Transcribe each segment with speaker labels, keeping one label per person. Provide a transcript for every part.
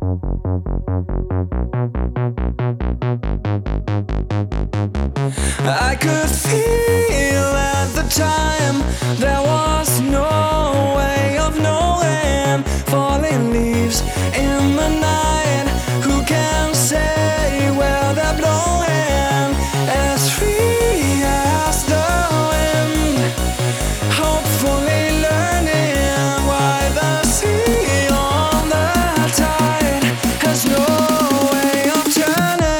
Speaker 1: I could feel at the time there was no way of knowing. Falling leaves in the night, who can say where they're blowing? As free as the wind, hopefully learning why the sea on the tide has no way of turning.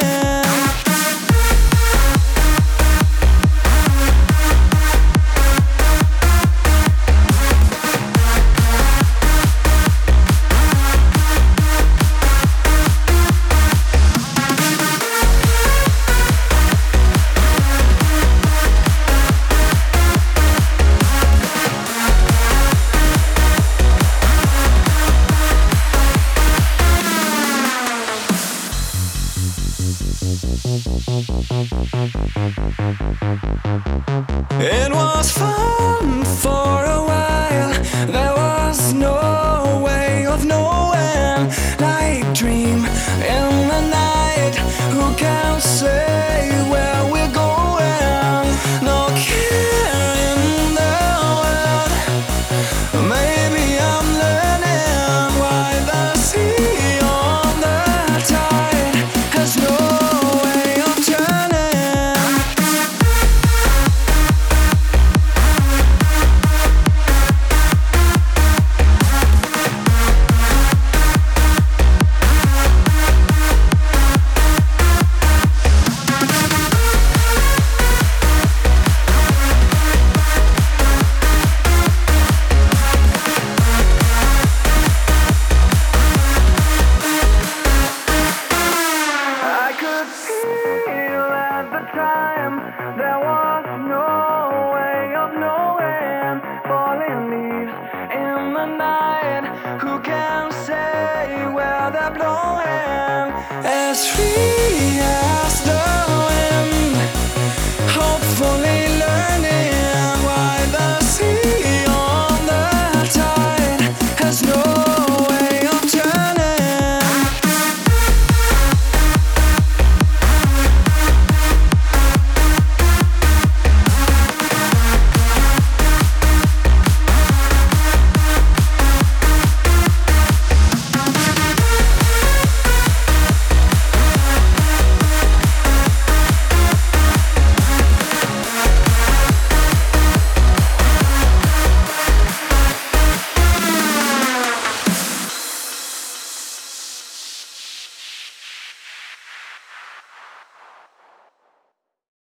Speaker 1: It was fun for a while, there was no way of knowing. Like dream in the night, who can say where we're going? No care in the world, maybe I'm learning why the sea on the tide has no way of turning. I could feel at the time